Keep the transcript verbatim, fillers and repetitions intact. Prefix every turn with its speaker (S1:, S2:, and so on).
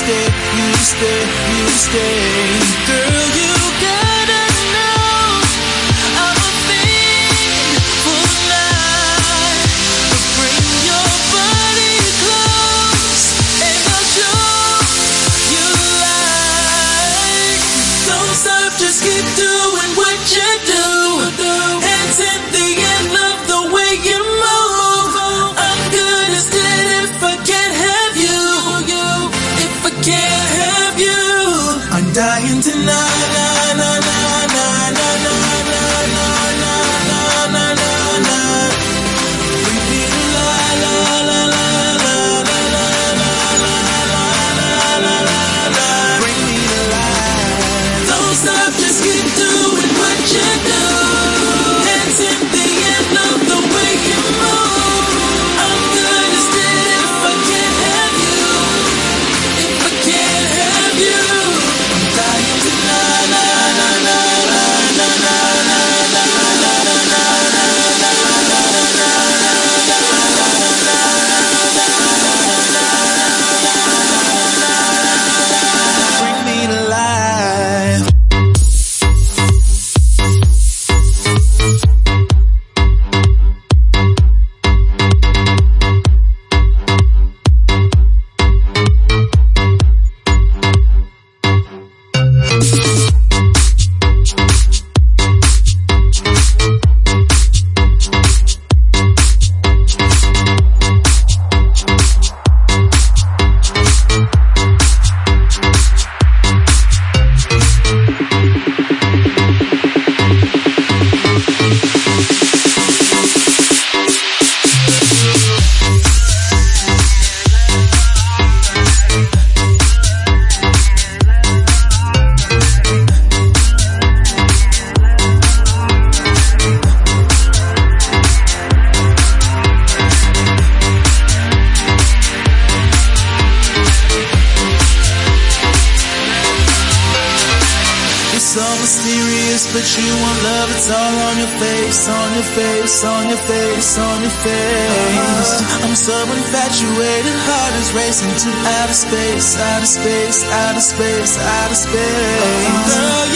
S1: stay, you stay, you stay. Girl, you gotta know I'm a fiend for the night. But bring your body close and I'll show you like. Don't stop, just keep doing what you do. Hands in the air, love the way you move. I'm good as dead if I can't have you. If I can't have you, I'm dying tonight. Na, na, na, na, na, na, na, na, na, na, na, na, na. Bring me to la, la, la, la, la, la, la, la, la, la, la, la, la. Bring me to life. Don't stop, just keep doing what you do. Hands in the air, love the way you move. I'm good as dead if I can't have you. If I can't have you, I'm dying tonight. Na, na, na, na, na, na, na, na, na, na, na, bring me to life. It's all mysterious, but you want love, it's all on your face, on your face, on your face, on your face. I'm so infatuated, heart is racing to outer space, outer space, outer space, outer space. Girl,